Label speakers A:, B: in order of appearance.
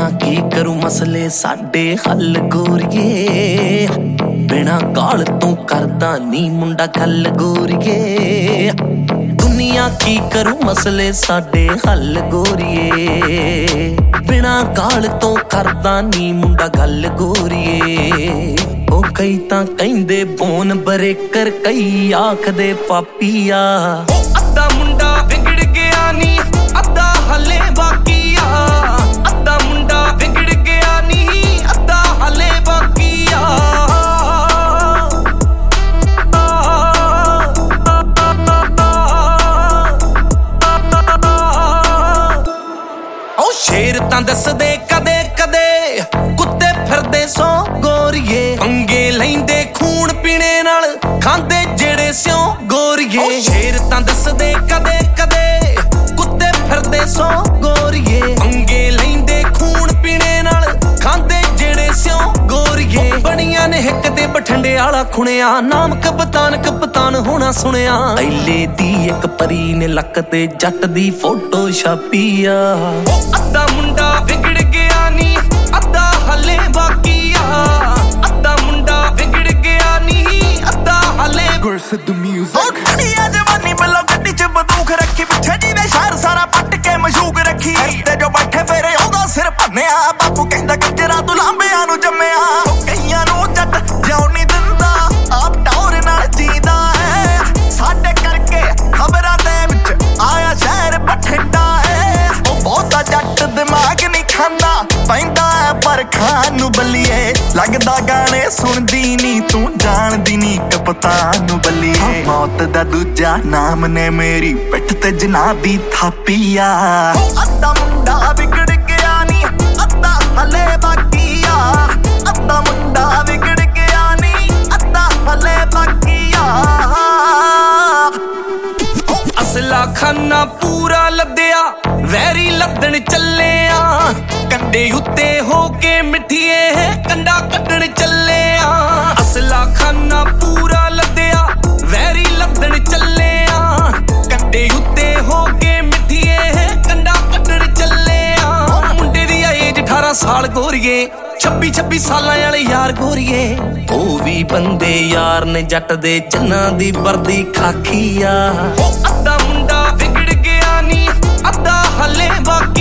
A: ਦੁਨੀਆ ਕੀ ਕਰੂ ਮਸਲੇ ਸਾਡੇ ਹੱਲ ਗੋਰੀਏ। ਬਿਨਾ ਗਾਲ ਤੋਂ ਕਰਦਾ ਨੀ ਮੁੰਡਾ ਗੱਲ ਗੋਰੀਏ। ਦੁਨੀਆ ਕੀ ਕਰੂ ਮਸਲੇ ਸਾਡੇ ਹੱਲ ਗੋਰੀਏ। ਬਿਨਾ ਗਾਲ ਤੋਂ ਕਰਦਾ ਨੀ ਮੁੰਡਾ ਗੱਲ ਗੋਰੀਏ। ਉਹ ਕਈ ਤਾਂ ਕਹਿੰਦੇ ਬੋਨ ਬਰੇਕਰ, ਕਈ ਆਖਦੇ ਪਾਪੀਆ। ਉਹ ਅੱਧਾ ਮੁੰਡਾ ਵਿਗੜ ਗਿਆ ਨੀ, ਅੱਧਾ ਹਲੇ ਬਾਕੀ ਆ। ਅੱਧਾ ਮੁੰਡਾ ਵਿਗੜ ਗਿਆ ਨੀ, ਅੱਧਾ ਹਲੇ ਬਾਕੀ ਆ। ਉਹ ਸ਼ੇਰ ਤਾਂ ਦੱਸਦੇ ਕਦੇ ਕਦੇ ਕੁੱਤੇ ਫਿਰਦੇ ਸੋ ਗੋਰੀਏ। ਪੰਗੇ ਲੈਂਦੇ ਖੂਨ ਪੀਣੇ ਨਾਲ, ਖਾਂਦੇ ਜਿਹੜੇ ਸਿਓ ਗੋਰੀਏ। ਸ਼ੇਰ ਤਾਂ ਦੱਸਦੇ ਕਦੇ ਕਦੇ ਕੁੱਤੇ ਫਿਰਦੇ ਸੋ ਗੋਰੀਏ। ਪੰਗੇ ਲੈਂਦੇ ਖੂਨ ਪੀਣੇ ਨਾਲ, ਖਾਂਦੇ ਜਿਹੜੇ ਸਿਓ ਗੋਰੀਏ। ਬਣੀਆਂ ਨੇ ਹਿੱਕ ਤੇ ਬਠਿੰਡੇ ਵਾਲਾ ਖੁਣਿਆ, ਨਾਮ ਕਪਤਾਨ ਹੋਣਾ ਸੁਣਿਆ। ਐਲੇ ਦੀ ਇੱਕ ਪਰੀ ਨੇ ਲੱਕ ਤੇ ਜੱਟ ਦੀ ਫੋਟੋ ਛਾਪੀ ਆ। ਉਹ ਅੱਧਾ ਮੁੰਡਾ ਵਿਗੜ ਗਿਆ ਨੀ, ਅੱਧਾ ਹਲੇ ਬਾਕੀ ਆ। ਅੱਧਾ ਮੁੰਡਾ ਵਿਗੜ ਗਿਆ ਨੀ, ਅੱਧਾ ਹਲੇ
B: ਗੁਰਸਿੱਧੂ ਮਿਊਜ਼ਿਕ। ਖੜੀਆ ਜਵਾਨੀ ਵੱਲੋਂ ਗੱਡੀ ਚ ਬੰਦੂਕ ਰੱਖੀ, ਪਿੱਛੇ ਜੀ ਦੇ ਸ਼ਹਿਰ ਸਾਰਾ ਪੱਟ ਕੇ ਮਸ਼ੂਕ ਰੱਖੀ। ਤੇ ਜੋ ਬੈਠੇ ਫੇਰੇ ਉਹਦਾ ਸਿਰ ਭੰਨਿਆ, ਬਾਪੂ ਕਹਿੰਦਾ ਕੰਜਰਾ ਤੂੰ ਲਾਂਬਿਆਂ ਨੂੰ ਜੰਮਿਆ। ਕਈਆਂ ਨੂੰ ਜੱਟ ਜਿਉਂ ਨਹੀਂ ਦਿੰਦਾ, ਆਪ ਟੌਰ ਨਾਲ ਜੀਦਾ ਹੈ। ਸਾਡੇ ਕਰਕੇ ਖਬਰਾਂ ਦੇ ਵਿੱਚ ਆਇਆ ਸ਼ਹਿਰ ਬਠਿੰਡਾ ਹੈ। ਉਹ ਬਹੁਤਾ ਜੱਟ ਦਿਮਾਗ ਨਹੀਂ ਖਾਂਦਾ, ਪੈਂਦਾ ਹੈ ਪਰ ਖਾਣ ਨੂੰ ਬੱਲੀਏ। ਲੱਗਦਾ ਗਾਣੇ ਸੁਣਦੀ ਨੀ ਤੂੰ, ਜਾਣਦੀ ਨੀ ਕਪਤਾਨ ਨੂੰ ਬੱਲੀਏ। ਮੌਤ ਦਾ ਦੂਜਾ ਨਾਮ ਨੇ ਮੇਰੀ ਪਿੱਠ ਤੇ ਜਿਨ੍ਹਾਂ ਦੀ ਥਾਪੀ ਆ। ਅੱਧਾ ਮੁੰਡਾ ਵਿਗੜ ਗਿਆ ਨੀ, ਅੱਧਾ ਹਲੇ ਬਾਕੀ ਆ। ਅੱਧਾ ਮੁੰਡਾ ਵਿਗੜ ਗਿਆ ਨੀ, ਅੱਧਾ ਹਲੇ ਬਾਕੀ ਆ।
A: ਅਸਲਾ ਖਾਨਾ ਪੂਰਾ ਲੱਦਿਆ, ਵੈਰੀ ਲੱਦਣ ਚੱਲਿਆ। ਕੰਡੇ ਉੱਤੇ ਹੋ ਕੇ ਮਿੱਠੀਏ ਕੰਡਾ ਕੱਢਣ ਚੱਲਿਆ। ਅਸਲਾ ਖਾਨਾ ਪੂਰਾ ਲੱਦਿਆ, ਵੈਰੀ ਲੱਦਣ ਚੱਲਿਆ। ਕੰਡੇ ਉੱਤੇ ਹੋ ਕੇ ਮਿੱਠੀਏ ਕੰਡਾ ਕੱਢਣ ਚੱਲਿਆ। ਮੁੰਡੇ ਦੀ ਏਜ 18 ਸਾਲ ਗੋਰੀਏ, 26 ਸਾਲਾਂ ਵਾਲੇ ਯਾਰ ਗੋਰੀਏ। ਉਹ ਵੀ ਬੰਦੇ ਯਾਰ ਨੇ ਜੱਟ ਦੇ, ਜਿਨ੍ਹਾਂ ਦੀ ਵਰਦੀ ਖਾਕੀ ਆ। ਉਹ ਅੱਧਾ ਮੁੰਡਾ ਵਿਗੜ ਗਿਆ ਨੀ, ਅੱਧਾ ਹਲੇ ਬਾਕੀ